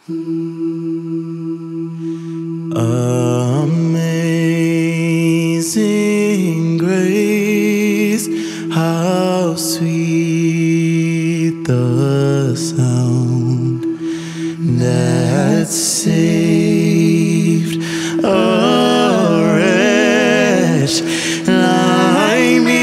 Amazing grace, how sweet the sound that saved a wretch like me.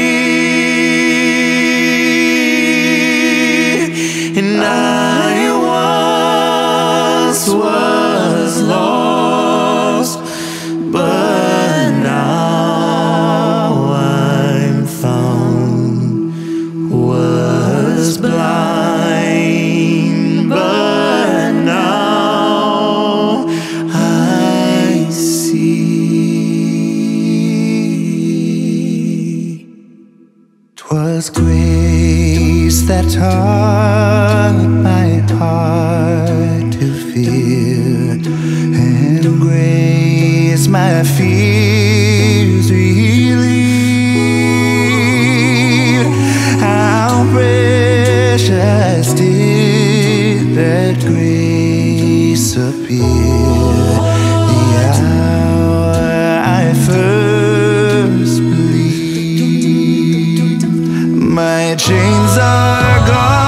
And I once was lost, but now I'm found. Was blind, but now I see. 'Twas grace that taught my heart to fear, and grace my fears relieve. How precious did that grace appear the hour I first believed. My chains are gone,